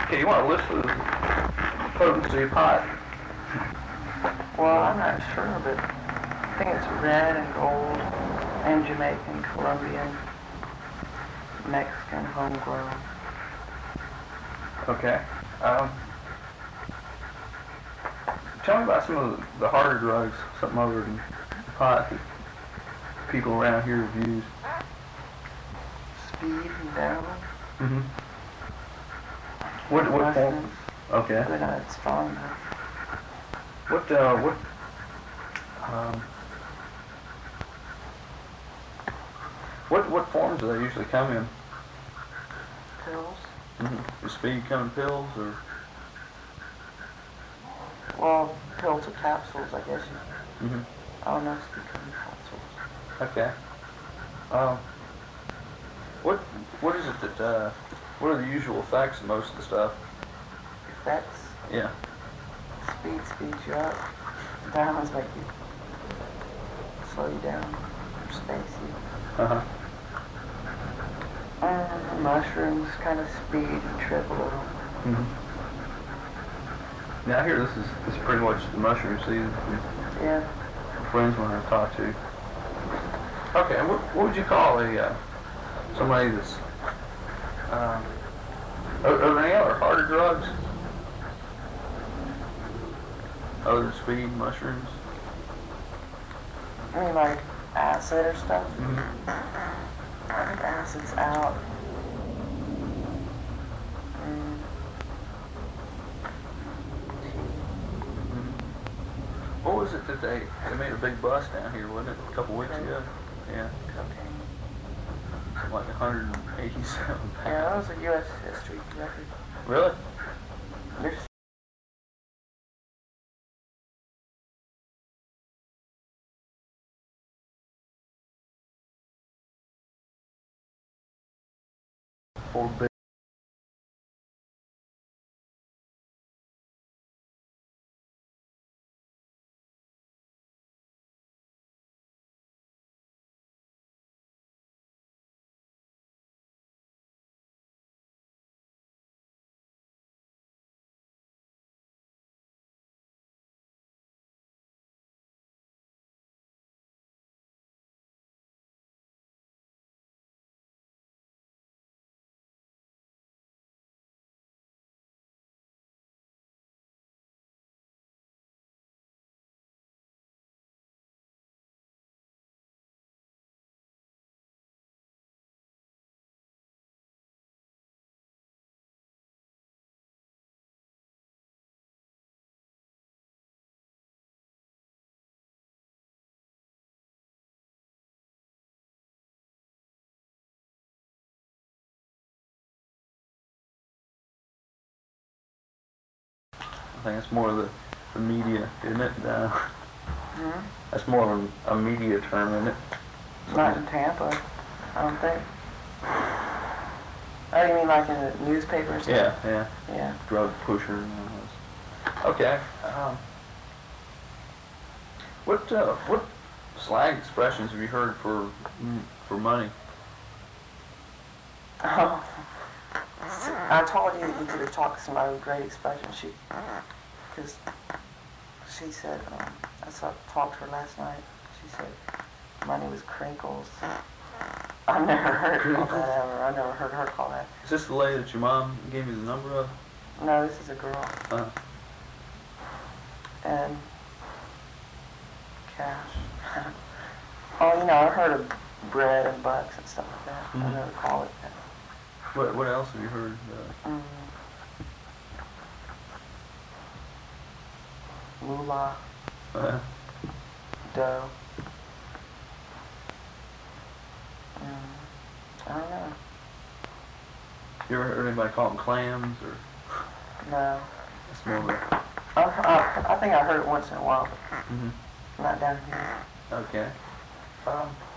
Okay, you want to list the potency of pot? Well, I'm not sure, but I think it's red and gold and Jamaican, Colombian, Mexican, homegrown. Okay. Tell me about some of the harder drugs, something other than pot that people around here have used. Speed and heroin. Mm-hmm. What form? Mushrooms, Okay. but not strong enough. What forms do they usually come in? Pills. Mm-hmm. Does speed come in pills or? Well, pills or capsules, I guess. Mm-hmm. I don't know if speed comes in capsules. Okay. What is it that what are the usual effects of most of the stuff? Effects. Yeah. Speed speeds you up. Downs make you slow you down or space you. Uh-huh. Mushrooms kind of speed and trip a little. Mm-hmm. Now I hear this is pretty much the mushroom season. Yeah. Friends when I talk to. Okay, and what would you call somebody that's are there any other harder drugs other than speed, mushrooms? I mean, like acid or stuff. Mm-hmm. I think acid's out. What was it that they made a big bust down here, wasn't it, a couple weeks ago? Yeah. Cocaine. Something like 187 pounds. Yeah, that was a U.S. history record. Really? There's Four big. I think that's more of the media, isn't it? That's more of a media term, isn't it? not in Tampa, I don't think. Oh, you mean like in the newspapers? Yeah, yeah. Yeah. Drug pusher and all this. Okay. What slang expressions have you heard for money? Oh. I told you that you could have talked to somebody with great expression. Because she said, I talked to her last night. She said money was crinkles. I've never heard it called that ever. I've never heard her call that. Is this the lady that your mom gave you the number of? No, this is a girl. And cash. Oh, you know, I heard of bread and bucks and stuff like that. I never call it that. What else have you heard? Moolah. Dough. I don't know. You ever heard anybody call them clams or? No. It's more of a. I think I heard it once in a while, but not down here. Okay.